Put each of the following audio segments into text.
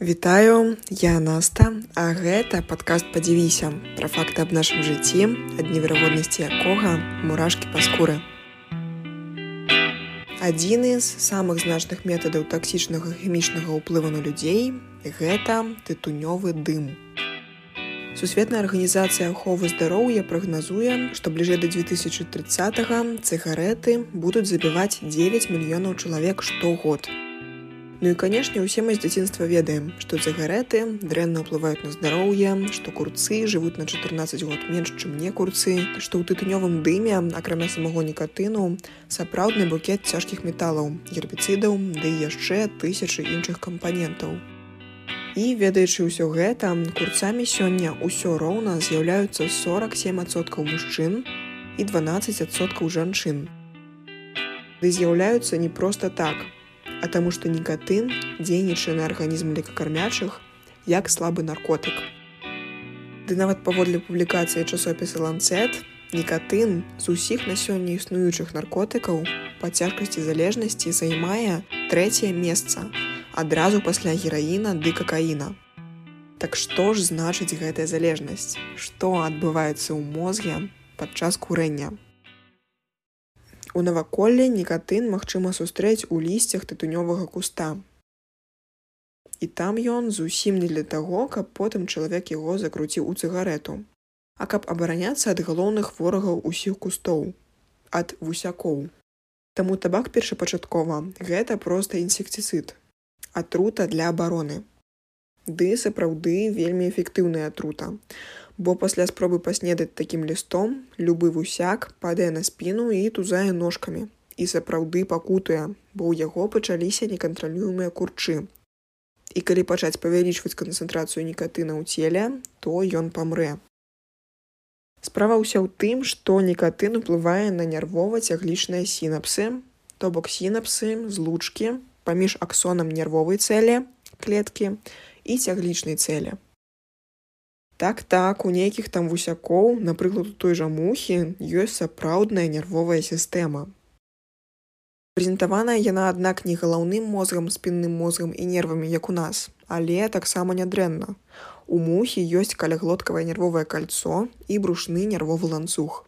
Вітаю, я Наста, а гэта падкаст «Падзівіся» пра факты аб нашым жыцці, ад неверагоднасці якога мурашкі па скуры. Адзіны з самых значных метадаў таксічнага хімічнага ўплыву на людзей – гэта тытунёвы дым. Сусветная арганізацыя аховы здароўя прагназуе, што бліжэй да 2030-га цыгарэты будуць забіваць 9 мільёнаў чалавек штогод. Ну і, канешне, усе мы з дзяцінства ведаем, што цыгарэты дрэнна ўплываюць на здароўе, што курцы жывуць на 14 год менш, чым не курцы, што ў тытунёвым дыме, акрамя самого нікатыну, сапраўдны букет цяжкіх металаў, гербіцыдаў, ды яшчэ тысячы іншых кампанентаў. І, ведаючы ўсё гэта, курцамі сёння ўсё роўна з'яўляюцца 47% мужчын і 12% жанчын. Ды з'яўляюцца не проста так, а таму што нікатын дзейнічае на арганізм млекакармячых як слабы наркотык. Ды нават паводле публікацыі часопіса «Ланцэт», нікатын з усіх на сёння існуючых наркотыкаў па цяжкасці залежнасці займае 3-е месца, адразу пасля гераіна ды какаіна. Так што ж значыць гэтая залежнасць? Што адбываецца ў мозге падчас курэння? У наваколлі нікатын магчыма сустрэць у лісцях тытунёвага куста. І там ён зусім не для таго, каб потым чалавек яго закруціў у цыгарэту, а каб абараняцца ад галоўных ворагаў усіх кустоў – ад вусякоў. Таму табак першапачаткова – гэта проста інсектыцыд, атрута для абароны. Ды сапраўды вельмі эфектыўная атрута, бо пасля спробы паснедаць такім лістом любы вусяк падае на спіну і тузае ножкамі. І сапраўды пакутуе, бо ў яго пачаліся некантралюемыя курчы. І калі пачаць павялічваць канцэнтрацыю нікатына ў целе, то ён памрэ. Справа ўся ў тым, што нікатын уплывае на нервова-цяглічныя сінапсы, то бок сінапсы, злучкі паміж аксонам нервовай цэлі, клеткі, і цяглічнай цэлі. Так, у нейкіх там вусякоў, напрыклад, у той жа мухі, ёсць сапраўдная нервовая сістэма. Прэзентаваная яна, аднак, не галаўным мозгам, спінным мозгам і нервамі, як у нас, але таксама нядрэнна. У мухі ёсць каляглоткавае нервовае кальцо і брушны нервовы ланцуг.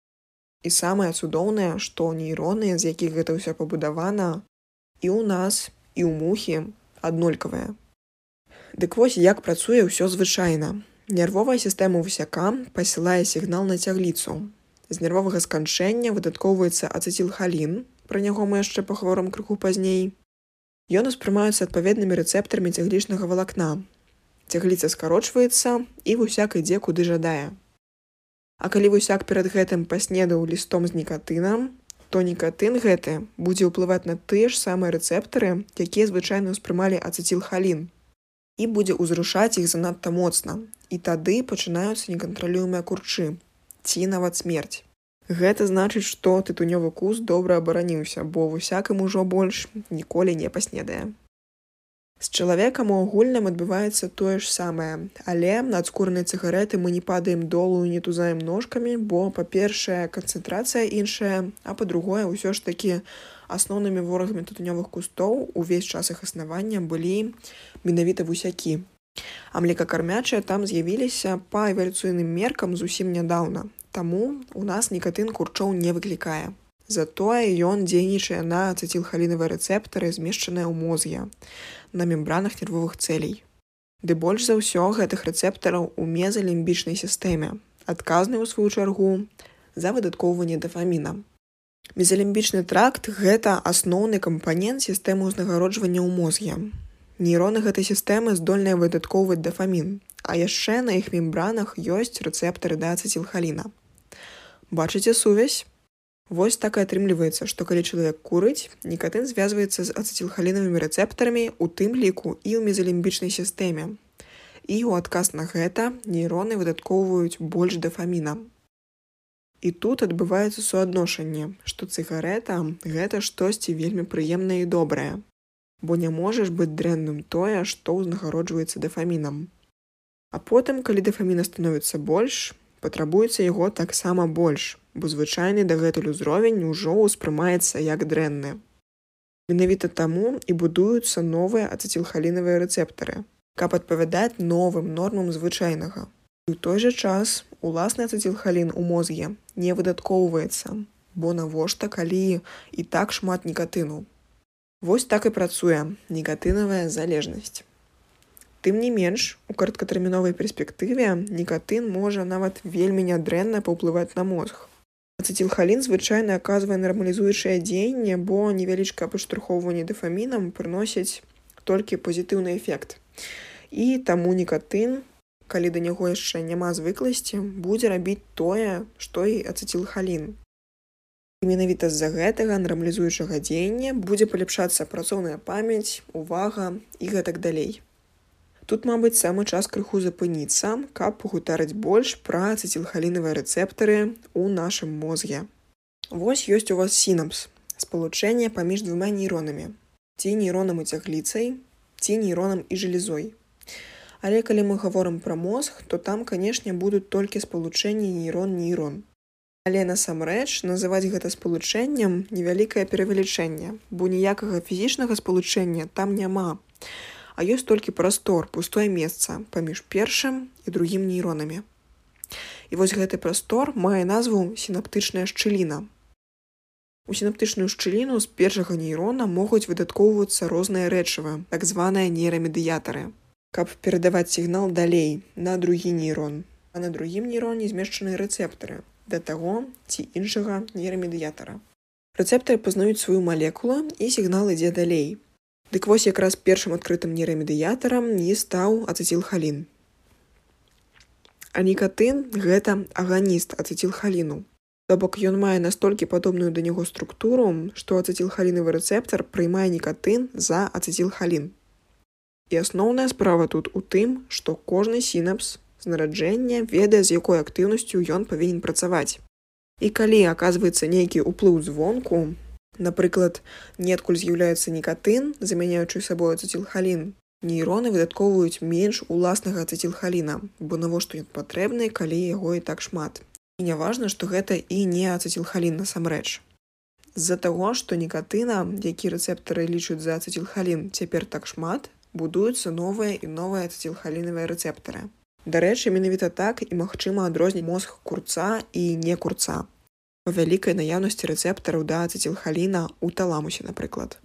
І самае цудоўнае, што нейроны, з якіх гэта ўсё пабудавана, і ў нас, і ў мухі аднолькавыя. Дык вось як працуе ўсё звычайна. Нервовая сістэма вусяка пасылае сігнал на цягліцу. З нервовага сканчэння выдаткоўваецца ацетылхалін, пра яго мы яшчэ пагаворым крыху пазней. Ён успрымаецца адпаведнымі рэцэптарамі цяглічнага валакна. Цягліца скарочваецца, і вусяк ідзе куды жадае. А калі вусяк перад гэтым паснедаў лістом з нікатынам, то нікатын гэты будзе ўплываць на тыя ж самыя рэцэптары, якія звычайна ўспрымалі ацетылхалін, і будзе ўзрушаць іх занадта моцна. І тады пачынаюцца некантралюемыя курчы, ці нават смерць. Гэта значыць, што тытунёвы куст добра абараніўся, бо вусяк ім ужо больш ніколі не паснедае. З чалавекам у агульным адбываецца тое ж самае, але ад скурнай цыгарэты мы не падаем долу і не тузаем ножкамі, бо, па-першае, канцэнтрацыя іншая, а па-другое, ўсё ж такі асноўнымі ворагамі тытунёвых кустоў увесь час іх існавання былі менавіта вусякі. А млекакармячыя там з'явіліся па эвалюцыйным меркам зусім нядаўна, таму у нас нікатын курчоў не выклікае. Затое ён дзейнічае на ацетылхалінавыя рэцэптары, змешчаныя ў мозге, на мембранах нервовых цэлей. Ды больш за ўсё гэтых рэцэптараў у мезалімбічнай сістэме, адказнай, у сваю чаргу, за выдаткоўванне дафаміна. Мезалімбічны тракт – гэта асноўны кампанент сістэмы ўзнагароджвання ў мозге. Нейроны гэтай сістэмы здольныя выдаткоўваць дафамін, а яшчэ на іх мембранах ёсць рэцэптары да ацетылхаліна. Бачыце сувязь? Вось так і атрымліваецца, што калі чалавек курыць, нікатын звязваецца з ацетылхалінавымі рэцэптарамі, у тым ліку і ў мезалімбічнай сістэме. І ў адказ на гэта нейроны выдаткоўваюць больш дафаміна. І тут адбываецца суадношанне, што цыгарэта – гэта штосьці вельмі прыемнае і добрае, бо не можаш быць дрэнным тое, што ўзнагароджваецца дафамінам. А потым, калі дафаміна становіцца больш, патрабуецца яго таксама больш, бо звычайны дагэтуль узровень ужо ўспрымаецца як дрэнны. Менавіта таму і будуюцца новыя ацетылхалінавыя рэцэптары, каб адпавядаць новым нормам звычайнага. І ў той жа час уласны ацетылхалін у мозге не выдаткоўваецца, бо навошта, калі і так шмат нікатыну. Вось так і працуе нікатынавая залежнасць. Тым не менш, у кароткатэрміновай перспектыве нікатын можа нават вельмі нядрэнна паўплываць на мозг. Ацетылхалін звычайна аказвае нармалізуючае дзеянне, бо невялічкае падштурхоўванне дафамінам прыносіць толькі пазітыўны эфект. І таму нікатын, калі да яго яшчэ няма звыкласці, будзе рабіць тое, што і ацетылхалін. І менавіта з-за гэтага нармалізуючага дзеяння будзе паляпшацца працоўная памяць, увага і гэтак далей. Тут, мабыць, самы час крыху запыніцца, каб пагутарыць больш пра ацетылхалінавыя рэцэптары ў нашым мозге. Вось ёсць у вас сінапс, спалучэнне паміж двума нейронамі, ці нейронам і цягліцай, ці нейронам і жалезой. Але калі мы гаворым пра мозг, то там, канешне, будуць толькі спалучэнні нейрон-нейрон. Але насамрэч называць гэта спалучэннем невялікае перавелічэнне, бо ніякага фізічнага спалучэння там няма. А ёсць толькі прастор, пустое месца паміж першым і другім нейронамі. І вось гэты прастор мае назву сінаптычная шчыліна. У сінаптычную шчыліну з першага нейрона могуць выдаткоўвацца розныя рэчывы, так званыя нейрамедыятары, каб перадаваць сігнал далей на другі нейрон. А на другім нейроне змешчаны рэцэптары да таго ці іншага нейрамедыятара. Рэцэптары пазнаюць сваю малекулу і сігнал ідзе далей. Дык вось якраз першым адкрытым нейрамедыятарам і стаў ацетылхалін. А нікатын – гэта аганіст ацетылхаліну. То бок ён мае настолькі падобную да яго структуру, што ацетылхалінавы рэцэптар прыймае нікатын за ацетылхалін. І асноўная справа тут у тым, што кожны сінапс з нараджэння ведае, з якой актыўнасцю ён павінен працаваць. І калі аказваецца нейкі ўплыў звонку, напрыклад, неадкуль з'яўляецца нікатын, замяняючы сабой ацетылхалін, нейроны выдаткоўваюць менш уласнага ацетылхаліна, бо навошта ён патрэбны, калі яго і так шмат. І не важна, што гэта і не ацетылхалін насамрэч. З-за таго, што нікатына, які рэцэптары лічаць за ацетылхалін, цяпер так шмат, будуюцца новыя і новыя ацетылхалінавыя рэцэптары. Дарэчы, менавіта так і магчыма адрозніць мозг курца і не курца. Па вялікай наяўнасці рэцэптараў да ацетылхаліна ў таламусе, напрыклад.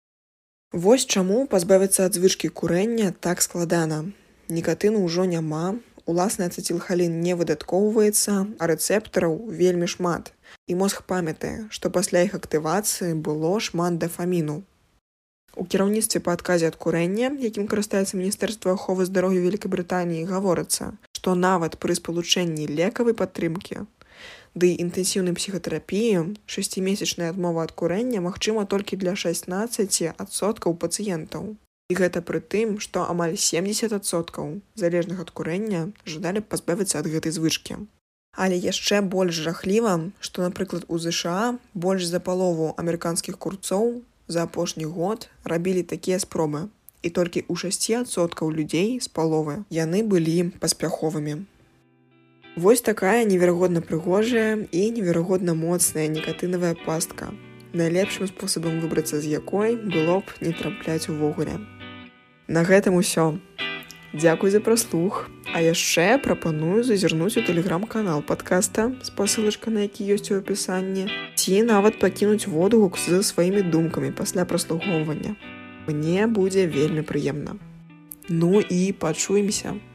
Вось чаму пазбавіцца ад звычкі курэння так складана. Нікатыну ўжо няма, уласны ацетылхалін не выдаткоўваецца, а рэцэптараў вельмі шмат. І мозг памятае, што пасля іх актывацыі было шмат дафаміну. У кіраўніцтве па адказе ад курэння, якім карыстаецца Міністэрства аховы здароўя Вялікабрытаніі, гаворыцца, што нават пры спалучэнні лекавай падтрымкі ды інтэнсіўнай псіхатэрапіі 6-месячная адмова ад курэння магчыма толькі для 16% пацыентаў. І гэта пры тым, што амаль 70% залежных ад курэння жадалі пазбавіцца ад гэтай звычкі. Але яшчэ больш жахліва, што, напрыклад, у ЗША больш за палову амерыканскіх курцоў за апошні год рабілі такія спробы. І толькі ў 6% людзей з паловы яны былі паспяховымі. Вось такая неверагодна прыгожая і неверагодна моцная нікатынавая пастка. Найлепшым спосабам выбрацца з якой было б не трапляць увогуле. На гэтым усё. Дзякуй за праслух. А яшчэ прапаную зазірнуць у тэлеграм-канал падкаста, спасылачка на які ёсць у апісанні, ці нават пакінуць водгук з сваімі думкамі пасля праслухоўвання. Мне будзе вельмі прыемна. Ну і пачуемся.